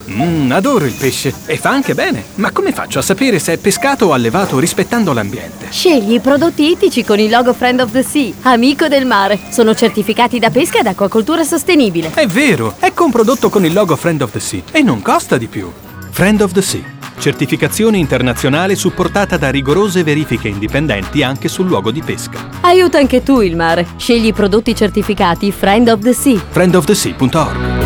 Adoro il pesce e fa anche bene. Ma come faccio a sapere se è pescato o allevato rispettando l'ambiente? Scegli i prodotti ittici con il logo Friend of the Sea, amico del mare. Sono certificati da pesca ed acquacoltura sostenibile. È vero, ecco un prodotto con il logo Friend of the Sea e non costa di più. Friend of the Sea, certificazione internazionale supportata da rigorose verifiche indipendenti anche sul luogo di pesca. Aiuta anche tu il mare. Scegli i prodotti certificati Friend of the Sea. friendofthesea.org